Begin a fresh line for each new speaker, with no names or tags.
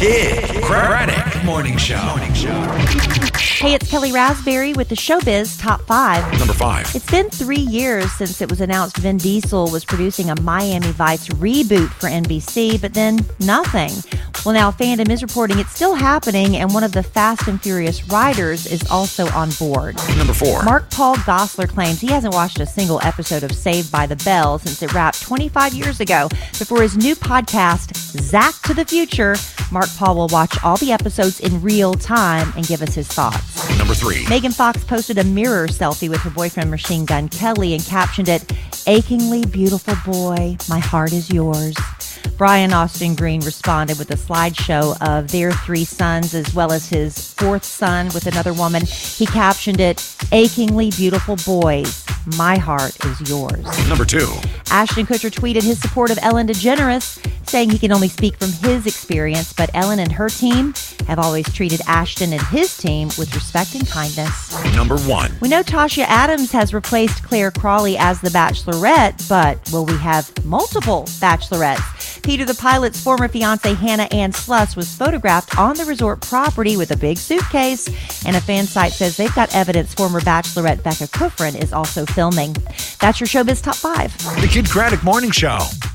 Kid Craddock Morning Show.
Hey, it's Kelly Raspberry with the Showbiz Top 5.
Number 5.
It's been 3 years since it was announced Vin Diesel was producing a Miami Vice reboot for NBC, but then nothing. Well, now Fandom is reporting it's still happening, and one of the Fast and Furious writers is also on board.
Number 4.
Mark Paul Gosselaar claims he hasn't watched a single episode of Saved by the Bell since it wrapped 25 years ago. But for his new podcast, Zach to the Future, Mark Paul will watch all the episodes in real time and give us his thoughts.
Number 3.
Megan Fox posted a mirror selfie with her boyfriend Machine Gun Kelly and captioned it, "Achingly beautiful boy, my heart is yours." Brian Austin Green responded with a slideshow of their 3 sons as well as his 4th son with another woman. He captioned it, "Achingly beautiful boys, my heart is yours."
Number 2.
Ashton Kutcher tweeted his support of Ellen DeGeneres, saying he can only speak from his experience, but Ellen and her team have always treated Ashton and his team with respect and kindness.
Number 1.
We know Tasha Adams has replaced Claire Crawley as the Bachelorette, but will we have multiple Bachelorettes? Peter the Pilot's former fiancée Hannah Ann Sluss was photographed on the resort property with a big suitcase, and a fan site says they've got evidence former Bachelorette Becca Kufrin is also filming. That's your Showbiz Top 5.
The Kid Craddock Morning Show.